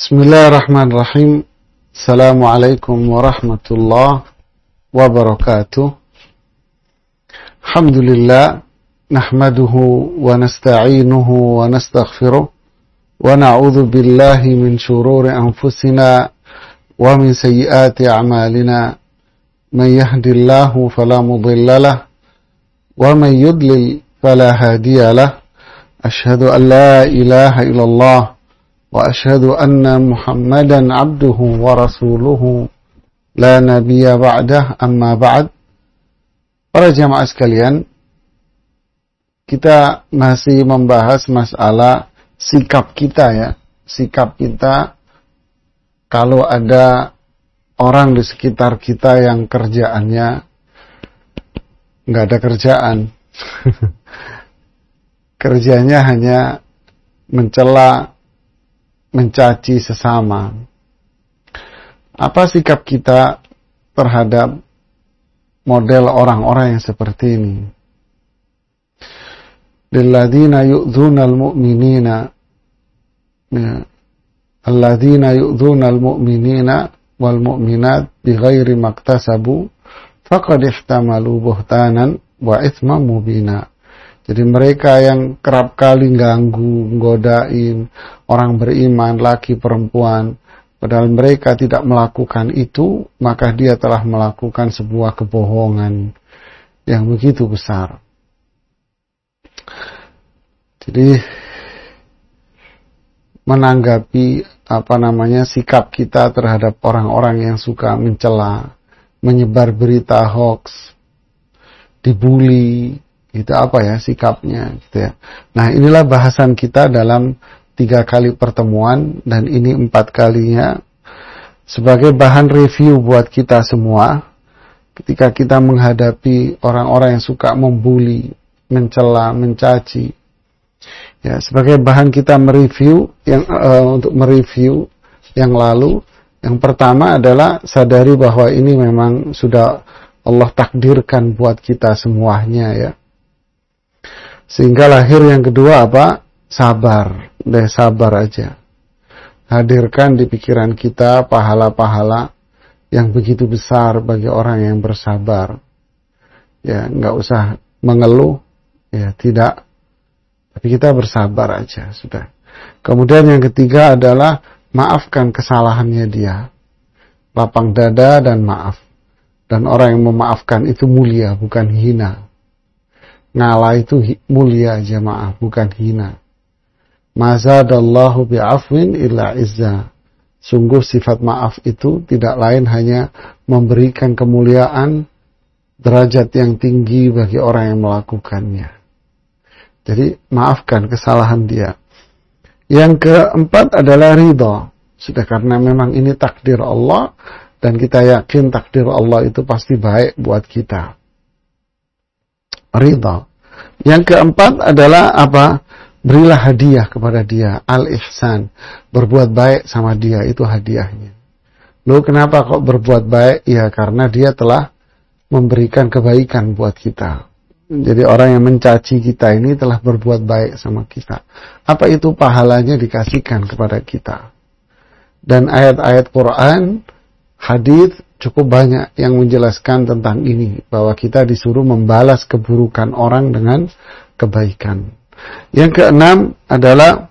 Bismillahirrahmanirrahim. Assalamualaikum warahmatullahi wabarakatuh. Alhamdulillah, nahmaduhu wa nasta'inuhu wa nastaghfiruh wa na'udzu billahi min shururi anfusina wa min sayyiati a'malina. Man yahdihillahu fala mudilla lahu wa man yudlil fala hadiya lahu. Asyhadu an la ilaha illallah wa asyhadu anna Muhammadan abduhu wa rasuluhu la nabiyya ba'dah, amma ba'd. Para jamaah sekalian, kita masih membahas masalah sikap kita ya. Sikap kita kalau ada orang di sekitar kita yang kerjaannya nggak ada kerjaan. Kerjanya hanya mencela, mencaci sesama. Apa sikap kita terhadap model orang-orang yang seperti ini? Lilladzina yu'dzunal mu'minina, alladzina yu'dzunal mu'minina wal mu'minat bighairi maktasabu faqad ihtamalu buhtanan wa itsman mubina. Jadi mereka yang kerap kali ganggu, godain orang beriman, laki perempuan, padahal mereka tidak melakukan itu, maka dia telah melakukan sebuah kebohongan yang begitu besar. Jadi menanggapi sikap kita terhadap orang-orang yang suka mencela, menyebar berita hoax, dibully, itu sikapnya gitu ya. Nah, inilah bahasan kita dalam 3 kali pertemuan, dan ini 4 kalinya sebagai bahan review buat kita semua ketika kita menghadapi orang-orang yang suka membuli, mencela, mencaci. Ya, sebagai bahan kita mereview untuk mereview yang lalu. Yang pertama adalah sadari bahwa ini memang sudah Allah takdirkan buat kita semuanya ya. Sehingga lahir yang kedua sabar. Sabar aja. Hadirkan di pikiran kita pahala-pahala yang begitu besar bagi orang yang bersabar. Ya, nggak usah mengeluh, ya tidak. Tapi kita bersabar aja, sudah. Kemudian yang ketiga adalah maafkan kesalahannya dia. Lapang dada dan maaf. Dan orang yang memaafkan itu mulia, bukan hina. Ngalah itu mulia jamaah, bukan hina. Mazadallahu bi'afwin illa izza. Sungguh sifat maaf itu tidak lain hanya memberikan kemuliaan, derajat yang tinggi bagi orang yang melakukannya. Jadi maafkan kesalahan dia. Yang keempat adalah ridha. Sudah, karena memang ini takdir Allah, dan kita yakin takdir Allah itu pasti baik buat kita. Ridha. Yang keempat adalah berilah hadiah kepada dia, al-ihsan, berbuat baik sama dia, itu hadiahnya. Loh, kenapa kok berbuat baik? Ya, karena dia telah memberikan kebaikan buat kita. Jadi orang yang mencaci kita ini telah berbuat baik sama kita. Apa itu pahalanya dikasihkan kepada kita? Dan ayat-ayat Quran, hadis cukup banyak yang menjelaskan tentang ini, bahwa kita disuruh membalas keburukan orang dengan kebaikan. Yang keenam adalah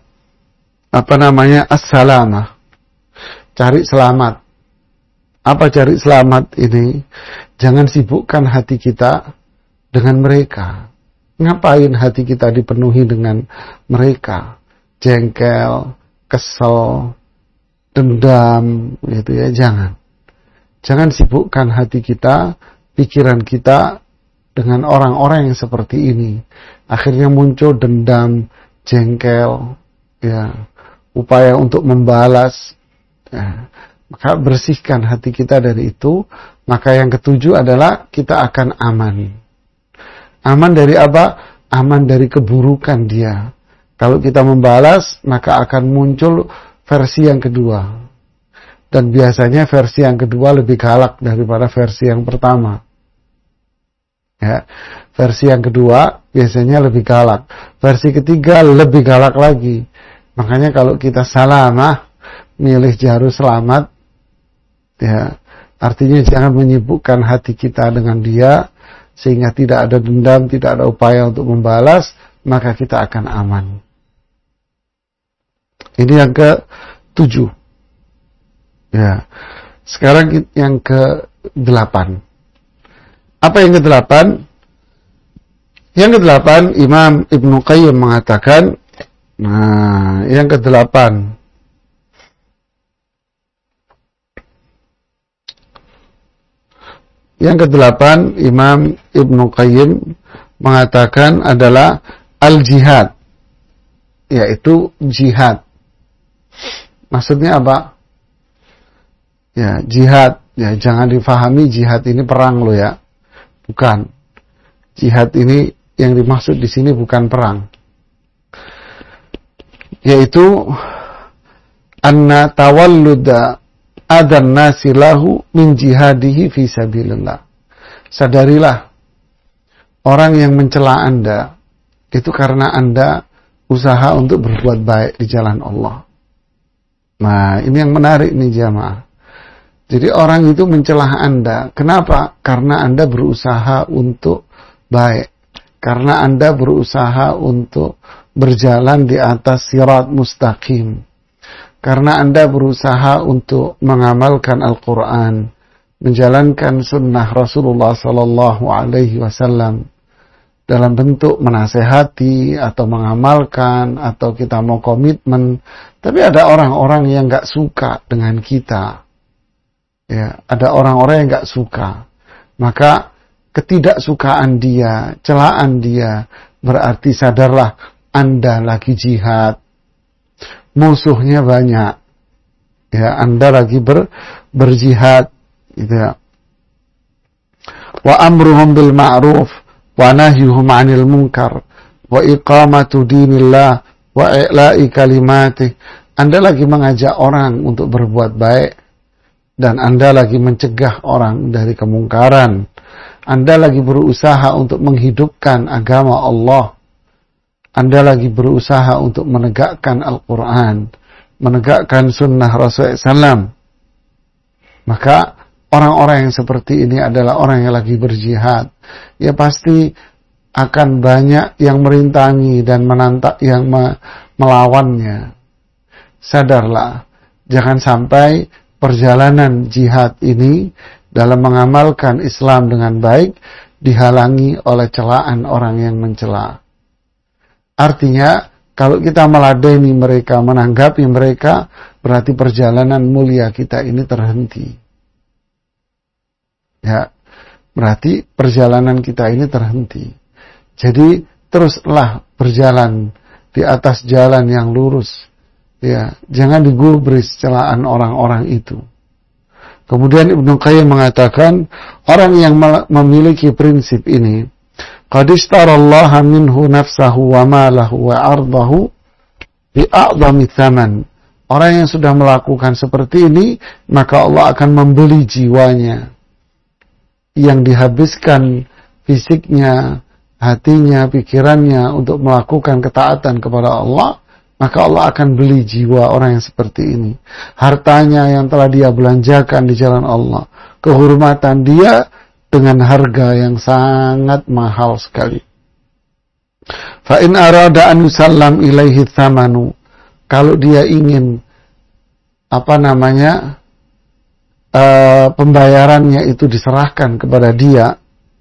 as-salamah. Cari selamat. Apa cari selamat ini? Jangan sibukkan hati kita dengan mereka. Ngapain hati kita dipenuhi dengan mereka? Jengkel, kesel, dendam, gitu ya, jangan. Jangan sibukkan hati kita, pikiran kita dengan orang-orang yang seperti ini. Akhirnya muncul dendam, jengkel, ya, upaya untuk membalas. Ya. Maka bersihkan hati kita dari itu. Maka yang ketujuh adalah kita akan aman. Aman dari apa? Aman dari keburukan dia. Kalau kita membalas, maka akan muncul versi yang kedua. Dan biasanya versi yang kedua lebih galak daripada versi yang pertama. Ya, versi yang kedua biasanya lebih galak. Versi ketiga lebih galak lagi. Makanya kalau kita salamah, milih jalur selamat, ya, artinya jangan menyibukkan hati kita dengan dia, sehingga tidak ada dendam, tidak ada upaya untuk membalas, maka kita akan aman. Ini yang ke-7. Ya. Sekarang yang ke-8. Apa yang ke-8? Yang ke-8, Imam Ibnu Qayyim mengatakan, nah, yang ke-8. Yang ke-8, Imam Ibnu Qayyim mengatakan adalah al-jihad, yaitu jihad. Maksudnya apa? Ya, jihad. Ya, jangan difahami jihad ini perang loh ya. Bukan. Jihad ini yang dimaksud di sini bukan perang. Yaitu anna tawalluda adan nasilahu min jihadihi fi sabilillah. Sadarilah, orang yang mencela Anda itu karena Anda usaha untuk berbuat baik di jalan Allah. Nah, ini yang menarik nih jamaah. Jadi orang itu mencela Anda. Kenapa? Karena Anda berusaha untuk baik. Karena Anda berusaha untuk berjalan di atas sirat mustaqim. Karena Anda berusaha untuk mengamalkan Al-Quran, menjalankan sunnah Rasulullah Sallallahu Alaihi Wasallam dalam bentuk menasehati atau mengamalkan atau kita mau komitmen. Tapi ada orang-orang yang nggak suka dengan kita. Ya, ada orang-orang yang nggak suka. Maka ketidaksukaan dia, celaan dia, berarti sadarlah Anda lagi jihad. Musuhnya banyak. Ya, Anda lagi berjihad, gitu ya. Wa amruhum bil ma'ruf wa nahyuhum 'anil munkar wa iqamatu dinillah wa i'la'i kalimatih. Anda lagi mengajak orang untuk berbuat baik dan Anda lagi mencegah orang dari kemungkaran. Anda lagi berusaha untuk menghidupkan agama Allah. Anda lagi berusaha untuk menegakkan Al-Quran, menegakkan sunnah Rasulullah SAW. Maka orang-orang yang seperti ini adalah orang yang lagi berjihad. Ya pasti akan banyak yang merintangi dan menantang yang melawannya. Sadarlah, jangan sampai perjalanan jihad ini dalam mengamalkan Islam dengan baik dihalangi oleh celaan orang yang mencela. Artinya, kalau kita meladeni mereka, menanggapi mereka, berarti perjalanan mulia kita ini terhenti. Ya, berarti perjalanan kita ini terhenti. Jadi, teruslah berjalan di atas jalan yang lurus. Ya, jangan digubris celaan orang-orang itu. Kemudian Ibnu Qayyim mengatakan, orang yang memiliki prinsip ini, qad ishtarallaha minhu nafsahu wa malahu wa ardahu bi a'dhami tsaman. Orang yang sudah melakukan seperti ini, maka Allah akan membeli jiwanya yang dihabiskan fisiknya, hatinya, pikirannya untuk melakukan ketaatan kepada Allah, maka Allah akan beli jiwa orang yang seperti ini. Hartanya yang telah dia belanjakan di jalan Allah, kehormatan dia dengan harga yang sangat mahal sekali. Fa in arada an yusallam ilaihi thamanu, kalau dia ingin pembayarannya itu diserahkan kepada dia,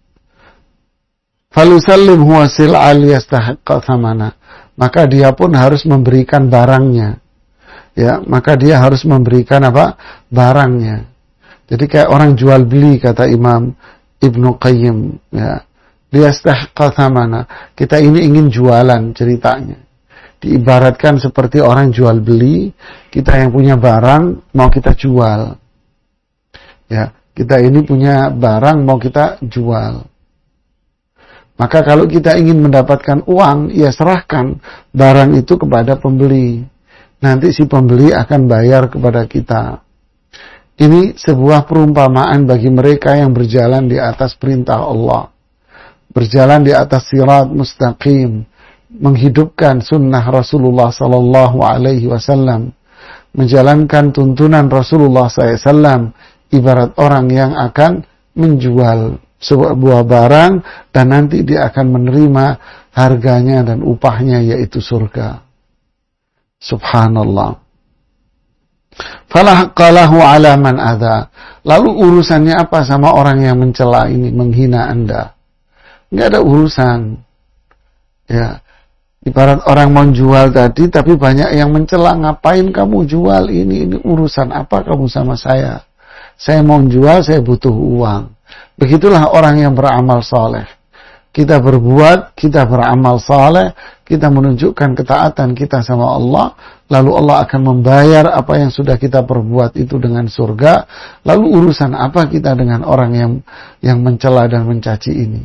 falusallim huwa sil'al yastahiqqa thamana, maka dia pun harus memberikan barangnya. Ya, maka dia harus memberikan barangnya. Jadi kayak orang jual beli, kata Imam Ibnu Qayyim, ya. Liyastahiqqa thamana. Kita ini ingin jualan ceritanya. Diibaratkan seperti orang jual beli, kita yang punya barang mau kita jual. Ya, kita ini punya barang mau kita jual. Maka kalau kita ingin mendapatkan uang, ya serahkan barang itu kepada pembeli. Nanti si pembeli akan bayar kepada kita. Ini sebuah perumpamaan bagi mereka yang berjalan di atas perintah Allah. Berjalan di atas sirat mustaqim. Menghidupkan sunnah Rasulullah Sallallahu Alaihi Wasallam. menjalankan tuntunan Rasulullah SAW ibarat orang yang akan menjual sebuah barang dan nanti dia akan menerima harganya dan upahnya, yaitu surga. Subhanallah. Fala haqqalahu ala man adha. Lalu urusannya apa sama orang yang mencela ini, menghina Anda? Enggak ada urusan. Ya, ibarat orang mau jual tadi, tapi banyak yang mencela, ngapain kamu jual ini urusan apa kamu sama saya? Saya mau jual, saya butuh uang. Begitulah orang yang beramal soleh. Kita berbuat, kita beramal soleh, kita menunjukkan ketaatan kita sama Allah, lalu Allah akan membayar apa yang sudah kita perbuat itu dengan surga. Lalu urusan apa kita dengan orang yang mencela dan mencaci ini?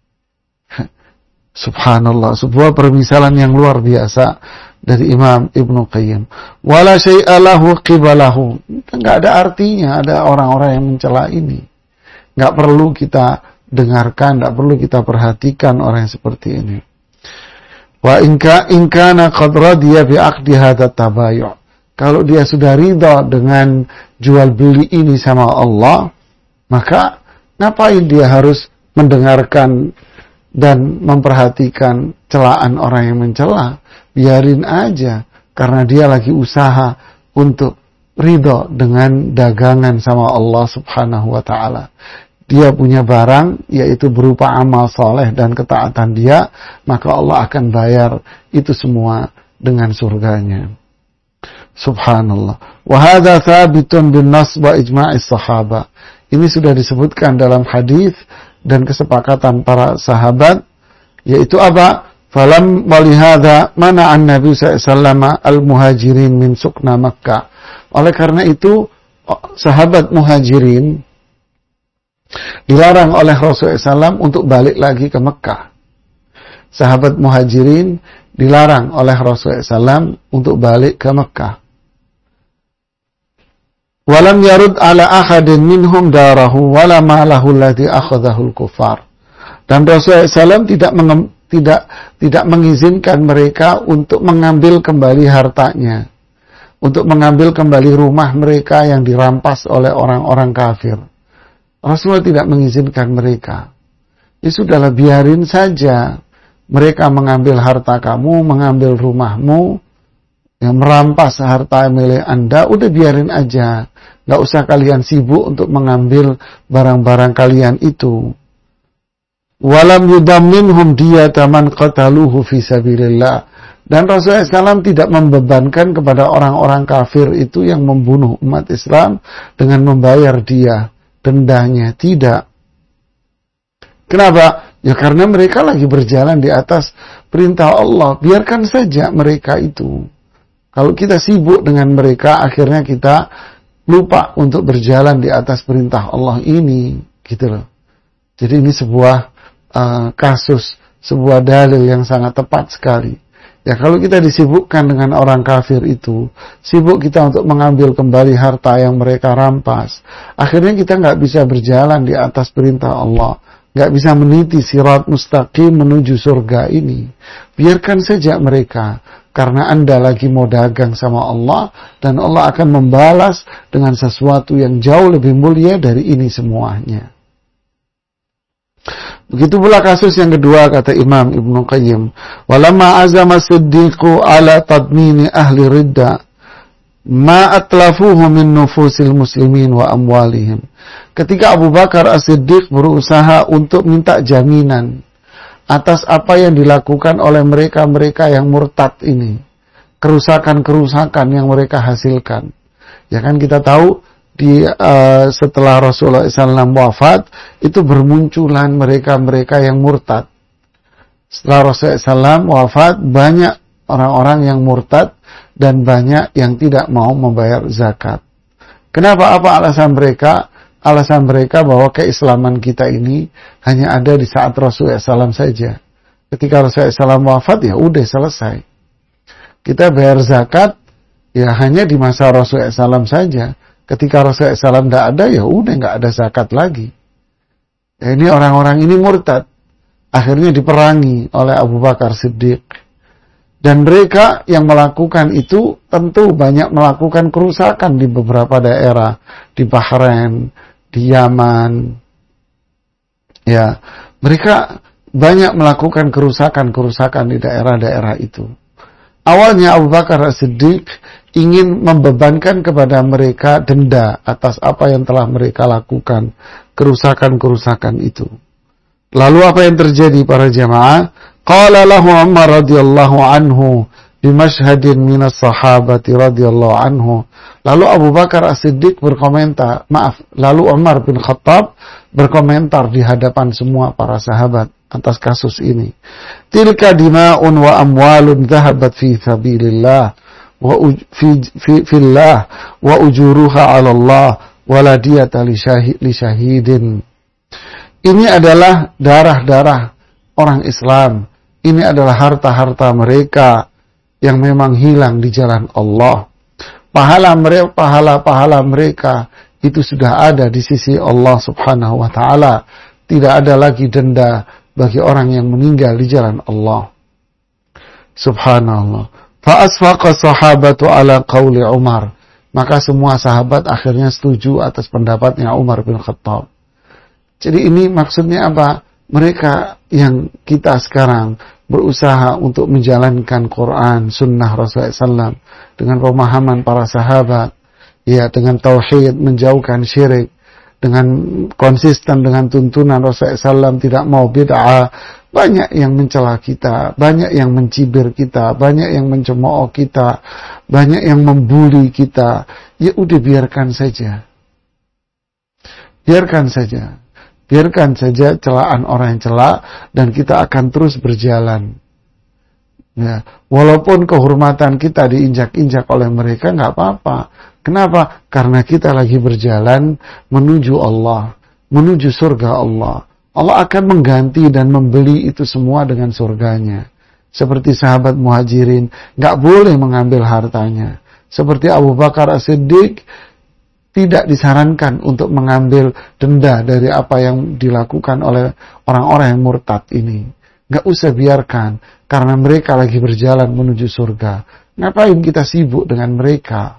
Subhanallah, sebuah permisalan yang luar biasa dari Imam Ibnu Qayyim. Wala syai'a lahu qibalahu. Enggak ada artinya ada orang-orang yang mencela ini. Enggak perlu kita dengarkan, enggak perlu kita perhatikan orang yang seperti ini. Wa in kana qad radiya bi aqdi hadha tabayyu'. Kalau dia sudah ridha dengan jual beli ini sama Allah, maka ngapain dia harus mendengarkan dan memperhatikan celaan orang yang mencela? Biarin aja, karena dia lagi usaha untuk ridho dengan dagangan sama Allah Subhanahu wa ta'ala. Dia punya barang, yaitu berupa amal soleh dan ketaatan dia, maka Allah akan bayar itu semua dengan surganya. Subhanallah. Wa hadza thabitun bin nas wa ijma'is sahaba. Ini sudah disebutkan dalam hadis dan kesepakatan para sahabat, yaitu apa? Falam walihada mana'an Nabi SAW al-muhajirin min sukna Makkah. Oleh karena itu, sahabat muhajirin dilarang oleh Rasulullah SAW untuk balik lagi ke Mekah. Sahabat muhajirin dilarang oleh Rasulullah SAW untuk balik ke Mekah. Walam yarud ala ahadin minhum darahu wala malahu alladhi akhadahu al-kuffar. Dan Rasulullah SAW tidak mengizinkan mereka untuk mengambil kembali hartanya, untuk mengambil kembali rumah mereka yang dirampas oleh orang-orang kafir. Rasulullah tidak mengizinkan mereka. Ya sudahlah, biarin saja mereka mengambil harta kamu, mengambil rumahmu, yang merampas harta milik Anda, udah biarin aja. Gak usah kalian sibuk untuk mengambil barang-barang kalian itu. Walam yudamminhum diyata man qataluhu fi sabilillah. Dan Rasulullah SAW tidak membebankan kepada orang-orang kafir itu yang membunuh umat Islam dengan membayar dia dendanya. Tidak. Kenapa? Ya karena mereka lagi berjalan di atas perintah Allah. Biarkan saja mereka itu. Kalau kita sibuk dengan mereka, akhirnya kita lupa untuk berjalan di atas perintah Allah ini. Gitu loh. Jadi ini sebuah kasus, sebuah dalil yang sangat tepat sekali. Ya kalau kita disibukkan dengan orang kafir itu, sibuk kita untuk mengambil kembali harta yang mereka rampas, akhirnya kita nggak bisa berjalan di atas perintah Allah, nggak bisa meniti sirat mustaqim menuju surga ini. Biarkan saja mereka, karena Anda lagi mau dagang sama Allah, dan Allah akan membalas dengan sesuatu yang jauh lebih mulia dari ini semuanya. Begitu pula kasus yang kedua, kata Imam Ibnu Qayyim, walamma azama siddiqu ala tadmini ahli ridda ma atlafuhu min nufusil muslimin wa amwalihim. Ketika Abu Bakar As-Siddiq berusaha untuk minta jaminan atas apa yang dilakukan oleh mereka-mereka yang murtad ini, kerusakan-kerusakan yang mereka hasilkan. Ya kan kita tahu setelah Rasulullah SAW wafat, itu bermunculan mereka-mereka yang murtad. Setelah Rasulullah SAW wafat, banyak orang-orang yang murtad dan banyak yang tidak mau membayar zakat. Kenapa? Apa alasan mereka? Alasan mereka bahwa keislaman kita ini hanya ada di saat Rasulullah SAW saja. Ketika Rasulullah SAW wafat, ya udah selesai. Kita bayar zakat ya hanya di masa Rasulullah SAW saja. Ketika Rasulullah SAW tidak ada, ya udah nggak ada zakat lagi. Ya, ini orang-orang ini murtad. Akhirnya diperangi oleh Abu Bakar Siddiq. Dan mereka yang melakukan itu tentu banyak melakukan kerusakan di beberapa daerah, di Bahrain, di Yaman. Ya, mereka banyak melakukan kerusakan di daerah-daerah itu. Awalnya Abu Bakar As-Siddiq ingin membebankan kepada mereka denda atas apa yang telah mereka lakukan, kerusakan-kerusakan itu. Lalu apa yang terjadi para jamaah? Qala lahu Umar radhiyallahu anhu bimashhadin minas sahabati radhiyallahu anhu. Lalu Abu Bakar As-Siddiq berkomentar, lalu Umar bin Khattab berkomentar di hadapan semua para sahabat atas kasus ini. Tilka dima'un wa amwalun dhahabat fi sabilillah wa fillah wa ujuruha 'ala Allah wa la diyata li syahidin. Ini adalah darah-darah orang Islam. Ini adalah harta-harta mereka yang memang hilang di jalan Allah. Pahala-pahala mereka itu sudah ada di sisi Allah Subhanahu wa taala. Tidak ada lagi denda bagi orang yang meninggal di jalan Allah. Subhanallah. Fa asfaqa sahabatu ala qauli Umar. Maka semua sahabat akhirnya setuju atas pendapatnya Umar bin Khattab. Jadi ini maksudnya apa? Mereka yang kita sekarang berusaha untuk menjalankan Quran, Sunnah Rasulullah SAW dengan pemahaman para sahabat, ya, dengan tauhid, menjauhkan syirik, dengan konsisten dengan tuntunan Rasulullah SAW, tidak mau bid'ah. Banyak yang mencela kita, banyak yang mencibir kita, banyak yang mencemooh kita, banyak yang membuli kita. Ya udah, biarkan saja. Biarkan saja. Biarkan saja celaan orang yang cela, dan kita akan terus berjalan. Ya, walaupun kehormatan kita diinjak-injak oleh mereka, nggak apa-apa. Kenapa? Karena kita lagi berjalan menuju Allah, menuju surga Allah. Allah akan mengganti dan membeli itu semua dengan surganya. Seperti sahabat Muhajirin, nggak boleh mengambil hartanya. Seperti Abu Bakar As-Siddiq, tidak disarankan untuk mengambil denda dari apa yang dilakukan oleh orang-orang yang murtad ini. Nggak usah, biarkan. Karena mereka lagi berjalan menuju surga. Ngapain kita sibuk dengan mereka?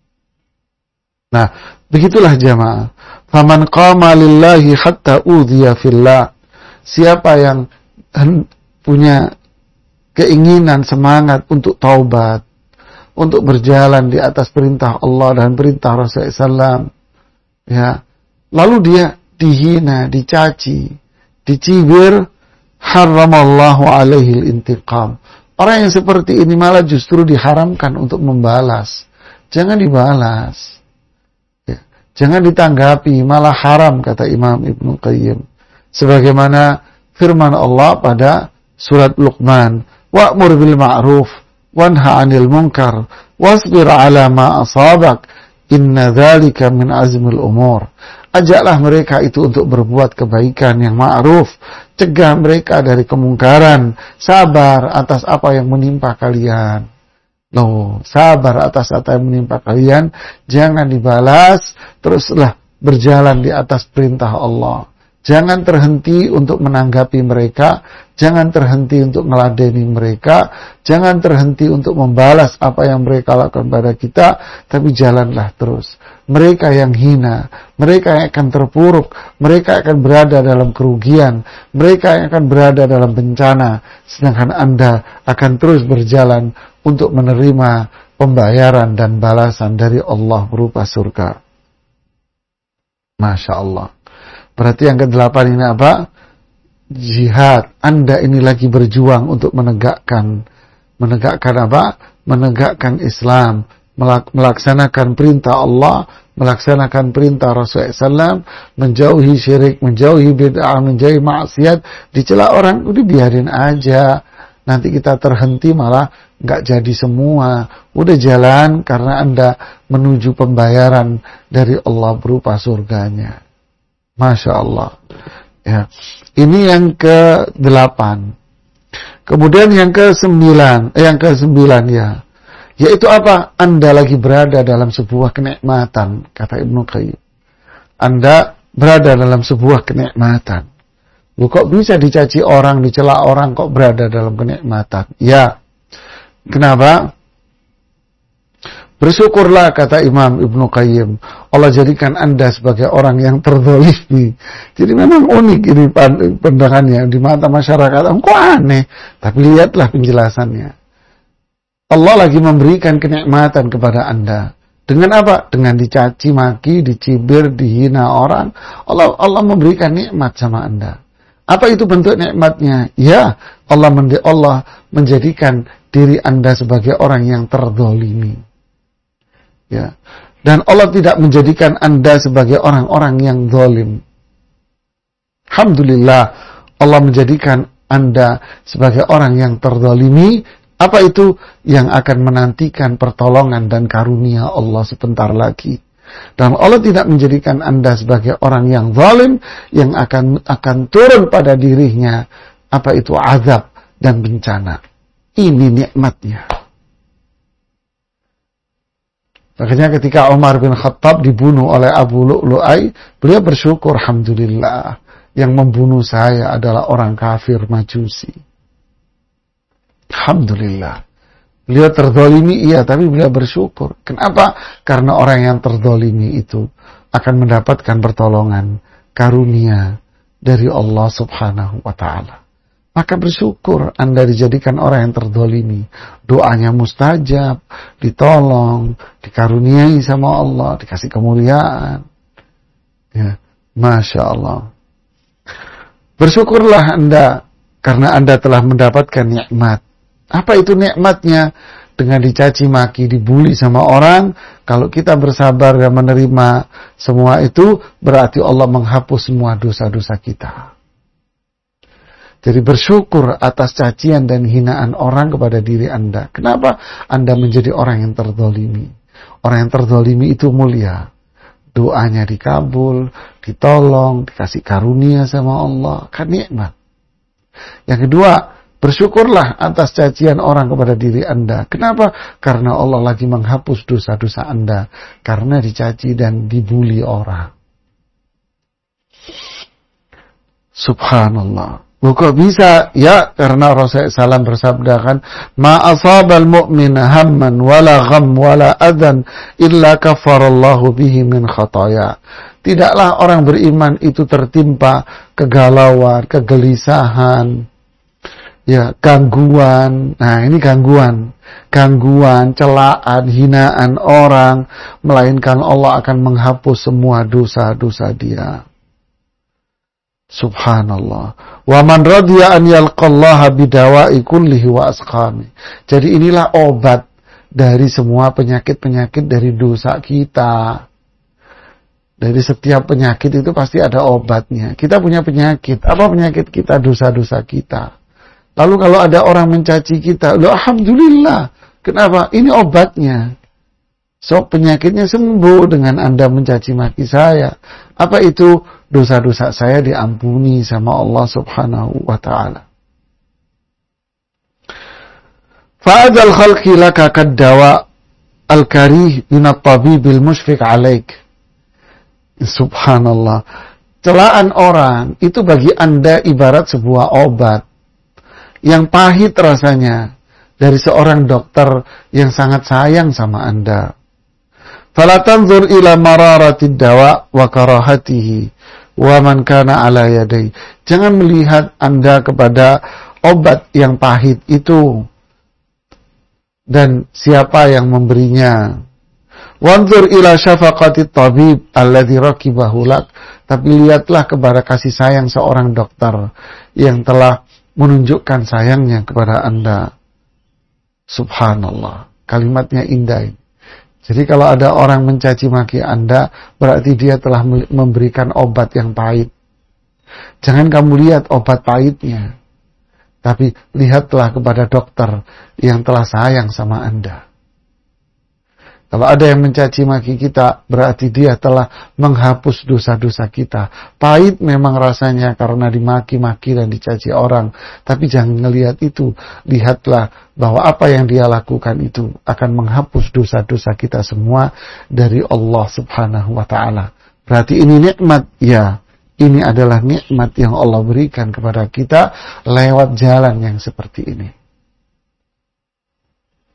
Nah, begitulah jamaah. Faman qama lillahi hatta udhiya fillah. Siapa yang punya keinginan, semangat untuk taubat, untuk berjalan di atas perintah Allah dan perintah Rasulullah SAW, ya, lalu dia dihina, dicaci, dicibir, haramallahu alaihi al-intiqam. Orang yang seperti ini malah justru diharamkan untuk membalas. Jangan dibalas, ya, jangan ditanggapi, malah haram, kata Imam Ibnu Qayyim. Sebagaimana firman Allah pada surat Luqman, wa'mur bil ma'ruf wanha 'anil munkar wasbir 'ala ma asabak inna dzalika min azmil umur. Ajaklah mereka itu untuk berbuat kebaikan yang ma'ruf, cegah mereka dari kemungkaran, sabar atas apa yang menimpa kalian. Loh, sabar atas apa yang menimpa kalian, jangan dibalas, teruslah berjalan di atas perintah Allah. Jangan terhenti untuk menanggapi mereka, jangan terhenti untuk meladeni mereka, jangan terhenti untuk membalas apa yang mereka lakukan pada kita, tapi jalanlah terus. Mereka yang hina, mereka yang akan terpuruk, mereka akan berada dalam kerugian, mereka yang akan berada dalam bencana, sedangkan Anda akan terus berjalan untuk menerima pembayaran dan balasan dari Allah berupa surga. Masya Allah. Berarti yang ke-8 ini apa? Jihad. Anda ini lagi berjuang untuk menegakkan apa? Menegakkan Islam, melaksanakan perintah Allah, melaksanakan perintah Rasulullah SAW, menjauhi syirik, menjauhi bid'ah, menjauhi maksiat, dicela orang, udah biarin aja. Nanti kita terhenti malah nggak jadi semua. Udah jalan karena Anda menuju pembayaran dari Allah berupa surganya. Masya Allah. Ya. Ini yang ke-8. Kemudian yang ke-9 ya. Yaitu apa? Anda lagi berada dalam sebuah kenikmatan, kata Ibnu Qayyim. Anda berada dalam sebuah kenikmatan. Kok bisa dicaci orang, dicela orang, kok berada dalam kenikmatan? Ya. Kenapa? Bersyukurlah, kata Imam Ibnu Qayyim, Allah jadikan Anda sebagai orang yang terzalimi. Jadi memang unik ini pandangannya di mata masyarakat. Kok aneh? Tapi lihatlah penjelasannya. Allah lagi memberikan kenikmatan kepada Anda. Dengan apa? Dengan dicaci maki, dicibir, dihina orang. Allah memberikan nikmat sama Anda. Apa itu bentuk nikmatnya? Ya, Allah menjadikan diri Anda sebagai orang yang terzalimi. Ya. Dan Allah tidak menjadikan Anda sebagai orang-orang yang zalim. Alhamdulillah, Allah menjadikan Anda sebagai orang yang terzalimi. Apa itu? Yang akan menantikan pertolongan dan karunia Allah sebentar lagi. Dan Allah tidak menjadikan Anda sebagai orang yang zalim yang akan turun pada dirinya apa itu azab dan bencana. Ini nikmatnya. Makanya ketika Umar bin Khattab dibunuh oleh Abu Lu'lu'ai, beliau bersyukur, alhamdulillah, yang membunuh saya adalah orang kafir Majusi. Alhamdulillah. Beliau terzalimi, iya, tapi beliau bersyukur. Kenapa? Karena orang yang terzalimi itu akan mendapatkan pertolongan, karunia dari Allah Subhanahu wa ta'ala. Maka bersyukur Anda dijadikan orang yang terzalimi. Doanya mustajab, ditolong, dikaruniai sama Allah, dikasih kemuliaan. Ya, Masya Allah. Bersyukurlah Anda karena Anda telah mendapatkan nikmat. Apa itu nikmatnya? Dengan dicaci maki, dibully sama orang, kalau kita bersabar dan menerima semua itu, berarti Allah menghapus semua dosa-dosa kita. Jadi bersyukur atas cacian dan hinaan orang kepada diri Anda. Kenapa? Anda menjadi orang yang terzalimi. Orang yang terzalimi itu mulia. Doanya dikabul, ditolong, dikasih karunia sama Allah. Kan nikmat. Yang kedua, bersyukurlah atas cacian orang kepada diri Anda. Kenapa? Karena Allah lagi menghapus dosa-dosa Anda. Karena dicaci dan dibuli orang. Subhanallah. Kok bisa? Ya, karena Rasulullah SAW bersabda kan, ma asabal mu'mina hamman wala gham wala adhan illa kafarallahu bihi min khataya. Tidaklah orang beriman itu tertimpa kegalauan, kegelisahan, ya, gangguan. Nah, ini gangguan, celaan, hinaan orang, melainkan Allah akan menghapus semua dosa-dosa dia. Subhanallah. Wa man radiya an yalqallaha bidawa'i kullihi wa asqami. Jadi inilah obat dari semua penyakit-penyakit dari dosa kita. Dari setiap penyakit itu pasti ada obatnya. Kita punya penyakit. Apa penyakit kita? Dosa-dosa kita. Lalu kalau ada orang mencaci kita, alhamdulillah. Kenapa? Ini obatnya. So, penyakitnya sembuh dengan Anda mencaci maki saya. Apa itu? Dosa-dosa saya diampuni sama Allah Subhanahu wa ta'ala. Fa'adal khalqi laka kaddawa al-karih minat tabibil musyfiq alaik. Subhanallah. Celaan orang itu bagi Anda ibarat sebuah obat yang pahit rasanya dari seorang dokter yang sangat sayang sama Anda. Fala tanzur ila mararatid dawa wa karahatihi wa man kana ala yadai. Jangan melihat Anda kepada obat yang pahit itu dan siapa yang memberinya. Wanzur ila syafaqatit tabib alladhi rakibahu lak. Tapi lihatlah kepada kasih sayang seorang dokter yang telah menunjukkan sayangnya kepada Anda. Subhanallah. Kalimatnya indah. Jadi kalau ada orang mencaci maki Anda, berarti dia telah memberikan obat yang pahit. Jangan kamu lihat obat pahitnya, tapi lihatlah kepada dokter yang telah sayang sama Anda. Kalau ada yang mencaci maki kita, berarti dia telah menghapus dosa-dosa kita. Pahit memang rasanya karena dimaki-maki dan dicaci orang. Tapi jangan ngelihat itu. Lihatlah bahwa apa yang dia lakukan itu akan menghapus dosa-dosa kita semua dari Allah Subhanahu wa ta'ala. Berarti ini nikmat. Ya, ini adalah nikmat yang Allah berikan kepada kita lewat jalan yang seperti ini.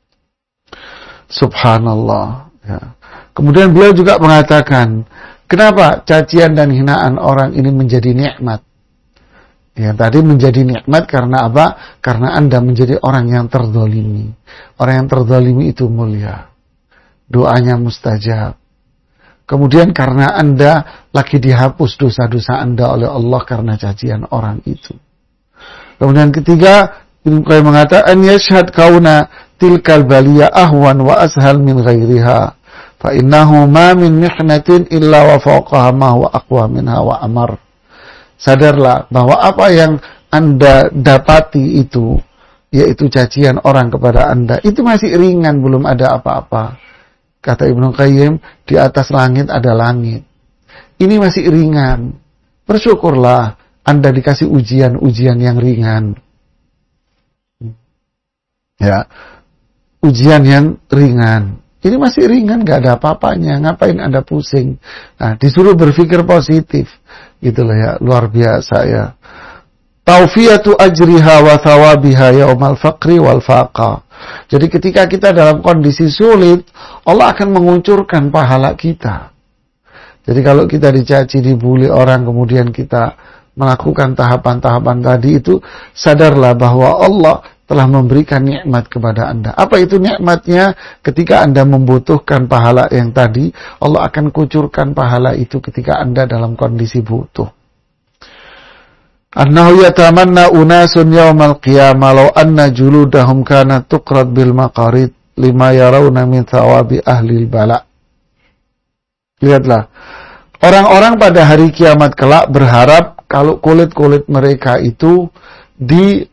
Subhanallah. Ya. Kemudian beliau juga mengatakan, kenapa cacian dan hinaan orang ini menjadi nikmat? Ya, tadi menjadi nikmat karena apa? Karena Anda menjadi orang yang terzalimi. Orang yang terzalimi itu mulia. Doanya mustajab. Kemudian karena Anda lagi dihapus dosa-dosa Anda oleh Allah karena cacian orang itu. Kemudian ketiga, Ibnu Qayyim mengatakan, yashhad kauna tilkal baliyah ahwan wa ashal min ghairiha. Fa innahu ma min mihnatin illa wa fawqaha ma huwa aqwa minha wa amar. Sadarlah bahwa apa yang Anda dapati itu, yaitu cacian orang kepada Anda, itu masih ringan, belum ada apa-apa. Kata Ibnu Qayyim, di atas langit ada langit. Ini masih ringan. Bersyukurlah Anda dikasih ujian-ujian yang ringan. Ya, ujian yang ringan. Ini masih ringan, gak ada apa-apanya. Ngapain Anda pusing? Nah, disuruh berpikir positif. Gitu loh ya, luar biasa ya. Taufiyatu ajriha wa thawabiha yaumal faqri wal faqa. Jadi ketika kita dalam kondisi sulit, Allah akan menguncurkan pahala kita. Jadi kalau kita dicaci, dibuli orang, kemudian kita melakukan tahapan-tahapan tadi itu, sadarlah bahwa Allah telah memberikan nikmat kepada Anda. Apa itu nikmatnya? Ketika Anda membutuhkan pahala yang tadi, Allah akan kucurkan pahala itu ketika Anda dalam kondisi butuh. Annahu yatamanna unasun yawmal qiyamah law anna juludahum kanat tuqrad bil maqarid lima yarawna min thawabi ahli bala. Lihatlah, orang-orang pada hari kiamat kelak berharap kalau kulit-kulit mereka itu